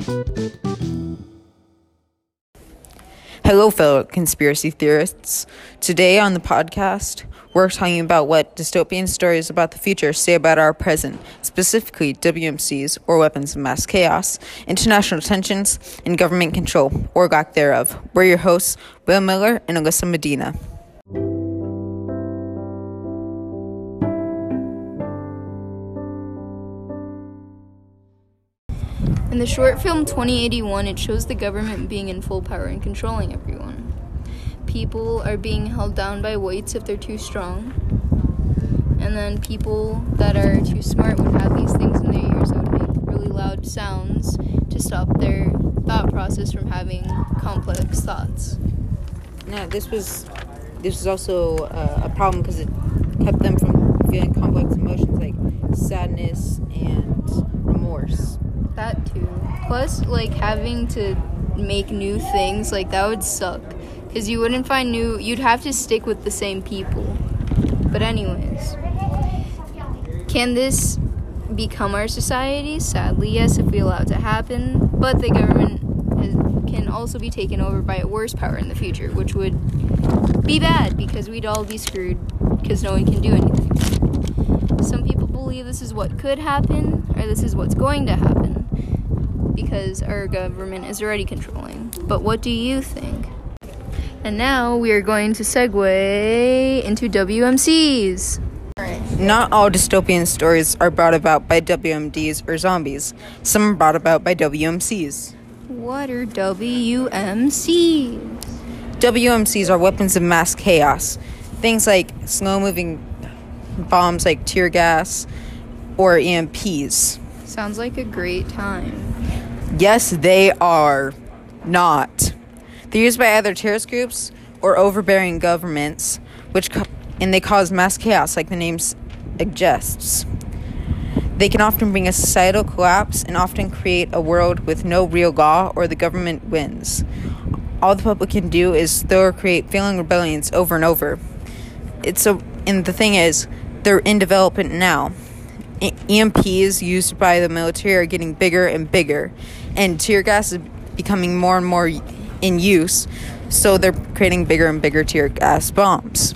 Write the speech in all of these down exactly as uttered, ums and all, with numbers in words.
Hello, fellow conspiracy theorists. Today on the podcast, we're talking about what dystopian stories about the future say about our present, specifically W M Cs, or weapons of mass chaos, international tensions, and government control, or lack thereof. We're your hosts, Will Miller and Alyssa Medina. In the short film twenty eighty-one, it shows the government being in full power and controlling everyone. People are being held down by weights if they're too strong. And then people that are too smart would have these things in their ears that would make really loud sounds to stop their thought process from having complex thoughts. Now, this was this was also uh, a problem because it kept them from feeling complex emotions like sadness and remorse. That too. Plus, like, having to make new things, like, that would suck. Because you wouldn't find new... You'd have to stick with the same people. But anyways. Can this become our society? Sadly, yes, if we allow it to happen. But the government has, can also be taken over by a worse power in the future, which would be bad, because we'd all be screwed, because no one can do anything. Some people believe this is what could happen, or this is what's going to happen, because our government is already controlling. But what do you think? And now we are going to segue into W M Cs. Not all dystopian stories are brought about by W M Ds or zombies. Some are brought about by W M Cs. What are W M Cs? W M Cs are weapons of mass chaos. Things like slow-moving bombs like tear gas or E M Ps. Sounds like a great time. Yes, they are not. They're used by either terrorist groups or overbearing governments, which co- and they cause mass chaos, like the name suggests. They can often bring a societal collapse and often create a world with no real law or the government wins. All the public can do is throw or create failing rebellions over and over. It's a and the thing is, they're in development now. E M Ps used by the military are getting bigger and bigger, and tear gas is becoming more and more in use, so they're creating bigger and bigger tear gas bombs.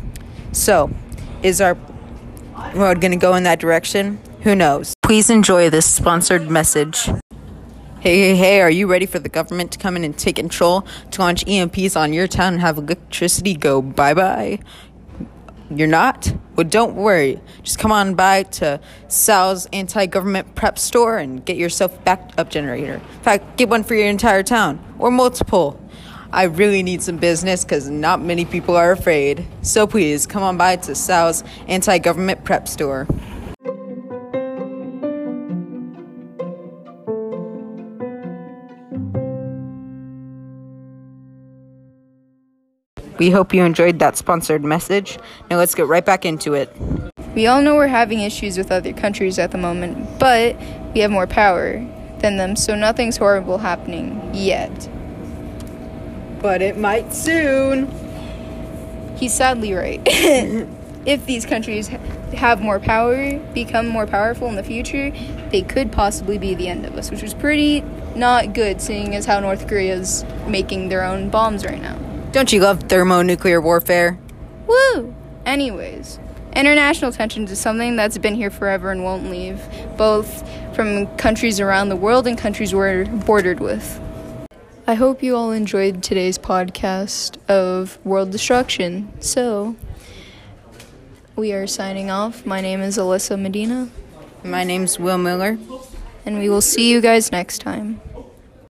So, is our road going to go in that direction? Who knows? Please enjoy this sponsored message. Hey, hey, hey, are you ready for the government to come in and take control, to launch E M Ps on your town and have electricity go bye-bye? You're not? Well, don't worry. Just come on by to Sal's anti-government prep store and get yourself a backup generator. In fact, get one for your entire town, or multiple. I really need some business because not many people are afraid. So please, come on by to Sal's anti-government prep store. We hope you enjoyed that sponsored message. Now let's get right back into it. We all know we're having issues with other countries at the moment, but we have more power than them, so nothing's horrible happening yet. But it might soon. He's sadly right. If these countries have more power, become more powerful in the future, they could possibly be the end of us, which is pretty not good, seeing as how North Korea's making their own bombs right now. Don't you love thermonuclear warfare? Woo! Anyways, international tensions is something that's been here forever and won't leave, both from countries around the world and countries we're bordered with. I hope you all enjoyed today's podcast of world destruction. So, we are signing off. My name is Alyssa Medina. My name's Will Miller. And we will see you guys next time.